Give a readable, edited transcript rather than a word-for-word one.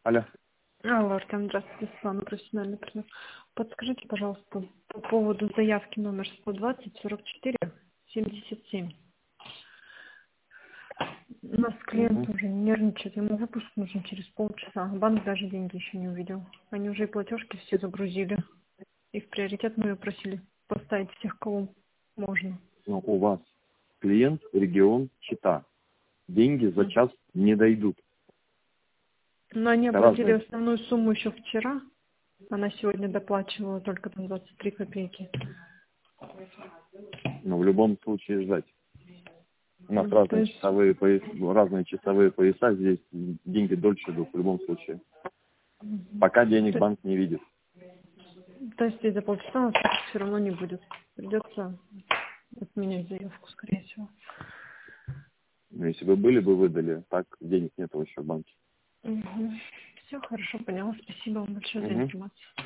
Алло. Алло, Артем, здравствуйте, Светлана, профессиональный партнер. Подскажите, пожалуйста, по поводу заявки номер 120-44-77. У нас клиент уже нервничает, ему выпуск нужен через полчаса. Банк даже деньги еще не увидел. Они уже и платежки все загрузили. И в приоритет мы ее просили поставить всех, кого можно. Но у вас клиент, регион, Чита. Деньги за час не дойдут. Но они Это оплатили разные. основную сумму еще вчера. Она сегодня доплачивала только там 23 копейки. Но в любом случае ждать. У нас То разные есть, часовые пояса, здесь деньги дольше идут в любом случае. Пока денег банк не видит. то есть и за полчаса у нас все равно не будет. Придется отменять заявку, скорее всего. Но если бы были бы, выдали. Так денег нет еще в банке. Все хорошо, поняла. Спасибо вам большое за Угу. информацию.